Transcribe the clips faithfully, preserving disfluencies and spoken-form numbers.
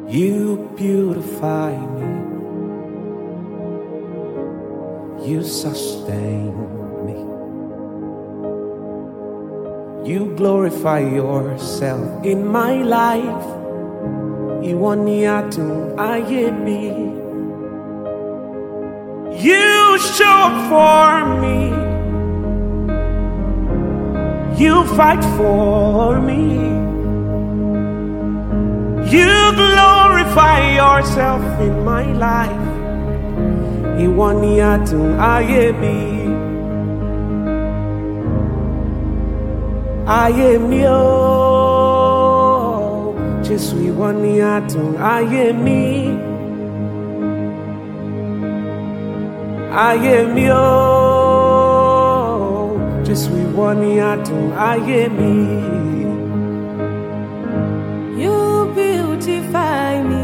You beautify me. You sustain me. You glorify yourself in my life. Ìwọ ni adùn ayé mi. You show up for me. You fight for me. You glorify yourself in my life. Ìwọ ni adùn ayé mi. Ayé mi o, Jésù ìwọ ni adùn ayé mi. Ayé mi o, Jésù ìwọ ni adùn ayé mi. You beautify me.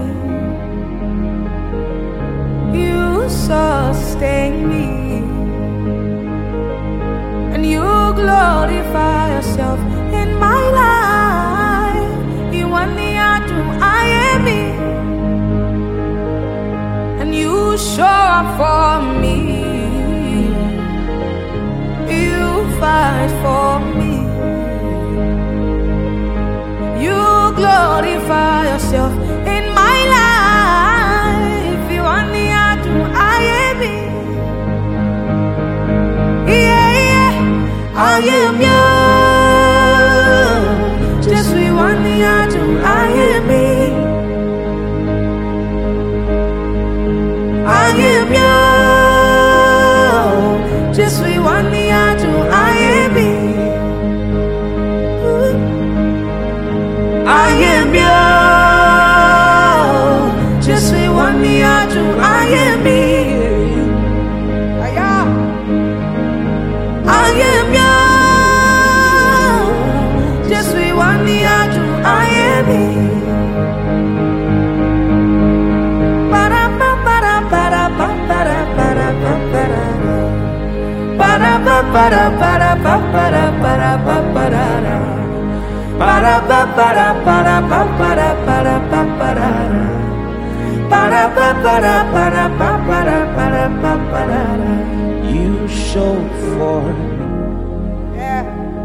You sustain me. And you glorify yourself in my life. Ìwọ ni adùn ayé mi. And you show up for me. You fight for me. You glorify yourself in my life. You want the adùn ayé mi. Yeah, yeah. Ayé mi o, Jésù ìwọ ni adùn ayé mi. Ayé mi o, Jésù ìwọ ni adùn ayé mi. Ayé mi o, Jésù ìwọ ni adùn ayé mi. Ayé mi o, Jésù ìwọ ni adùn ayé mi. Para pa para para pa para para pa para. Para pa para para pa para para pa para. Para pa para para pa para para pa para. Para pa para para pa para para pa para. You show for me. Yeah.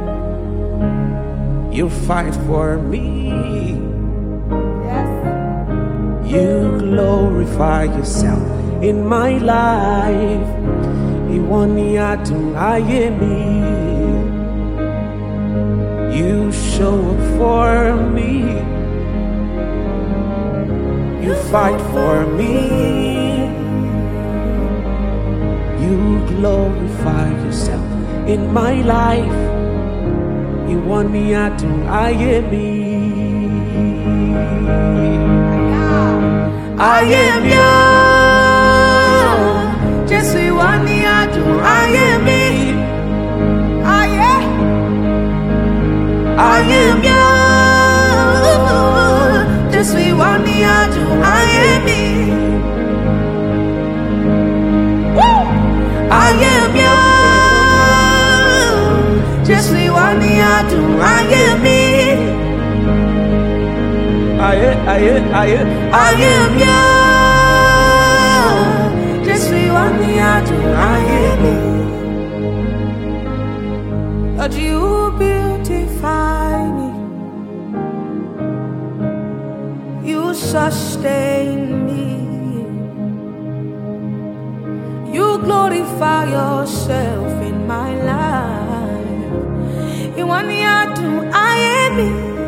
You fight for me. Yes. You glorify yourself in my life. Ìwọ ni adùn ayé mi. You show up for me. You fight for me. You glorify yourself in my life. Ìwọ ni adùn ayé mi. Ayé mi o, Jésù ìwọ ni adùn ayé mi. Ayé. Ayé mi o, Jésù ìwọ ni adùn ayé mi. Woo! Ayé mi o, Jésù ìwọ ni adùn ayé mi. Ayé, ayé, ayé. Ayé mi o, Jésù ìwọ ni adùn ayé mi. Lord, you beautify me. You sustain me. You glorify yourself in my life. Ìwọ ni adùn ayé mi.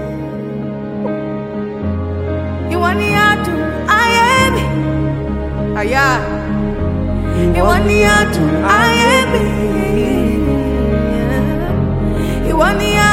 Ìwọ ni adùn ayé mi. Àyà. Ìwọ ni adùn ayé mi. Ìwọ ni adùn.